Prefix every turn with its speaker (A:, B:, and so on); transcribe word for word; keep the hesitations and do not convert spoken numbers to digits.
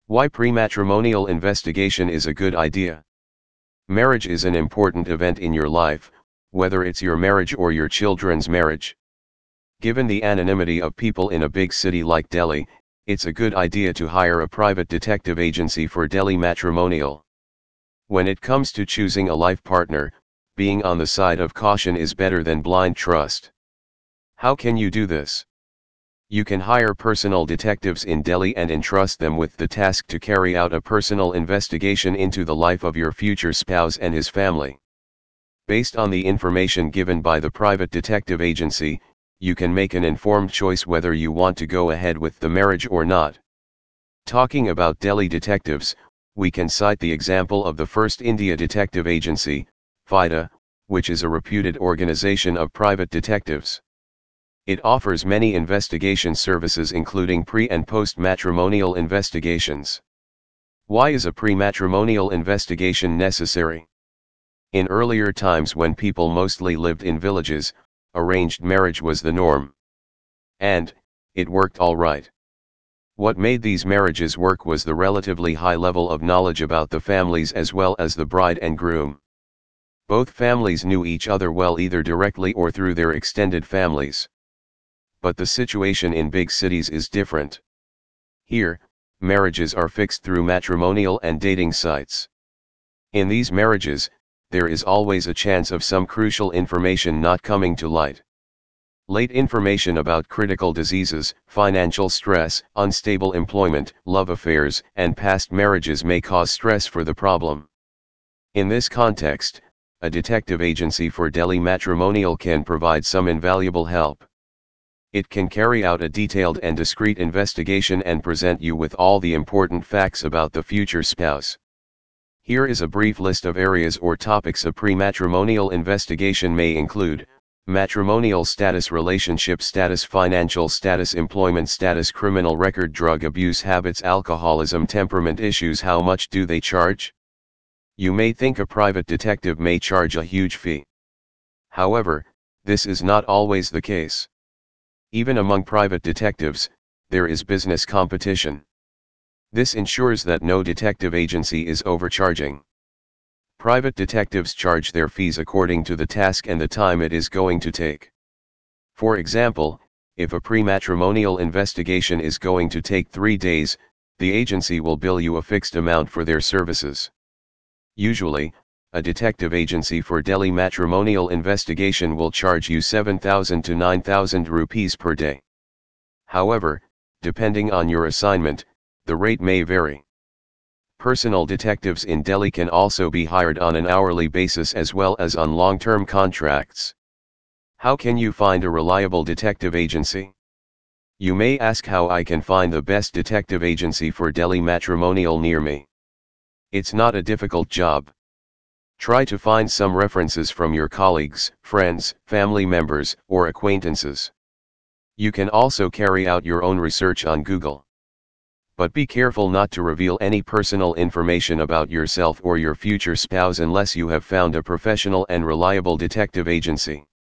A: Why prematrimonial investigation is a good idea. Marriage is an important event in your life, whether it's your marriage or your children's marriage. Given the anonymity of people in a big city like Delhi, it's a good idea to hire a private detective agency for Delhi matrimonial. When it comes to choosing a life partner, being on the side of caution is better than blind trust. How can you do this? You can hire personal detectives in Delhi and entrust them with the task to carry out a personal investigation into the life of your future spouse and his family. Based on the information given by the private detective agency, you can make an informed choice whether you want to go ahead with the marriage or not. Talking about Delhi detectives, we can cite the example of the First India Detective Agency, FIDA, which is a reputed organization of private detectives. It offers many investigation services including pre- and post-matrimonial investigations. Why is a pre-matrimonial investigation necessary? In earlier times when people mostly lived in villages, arranged marriage was the norm. And, it worked all right. What made these marriages work was the relatively high level of knowledge about the families as well as the bride and groom. Both families knew each other well either directly or through their extended families. But the situation in big cities is different. Here, marriages are fixed through matrimonial and dating sites. In these marriages, there is always a chance of some crucial information not coming to light. Late information about critical diseases, financial stress, unstable employment, love affairs, and past marriages may cause stress for the problem. In this context, a detective agency for Delhi matrimonial can provide some invaluable help. It can carry out a detailed and discreet investigation and present you with all the important facts about the future spouse. Here is a brief list of areas or topics a pre-matrimonial investigation may include: matrimonial status, relationship status, financial status, employment status, criminal record, drug abuse habits, alcoholism, temperament issues. How much do they charge? You may think a private detective may charge a huge fee. However, this is not always the case. Even among private detectives, there is business competition. This ensures that no detective agency is overcharging. Private detectives charge their fees according to the task and the time it is going to take. For example, if a pre-matrimonial investigation is going to take three days, the agency will bill you a fixed amount for their services. Usually, a detective agency for Delhi matrimonial investigation will charge you seven thousand to nine thousand rupees per day. However, depending on your assignment, the rate may vary. Personal detectives in Delhi can also be hired on an hourly basis as well as on long-term contracts. How can you find a reliable detective agency? You may ask how I can find the best detective agency for Delhi matrimonial near me. It's not a difficult job. Try to find some references from your colleagues, friends, family members, or acquaintances. You can also carry out your own research on Google. But be careful not to reveal any personal information about yourself or your future spouse unless you have found a professional and reliable detective agency.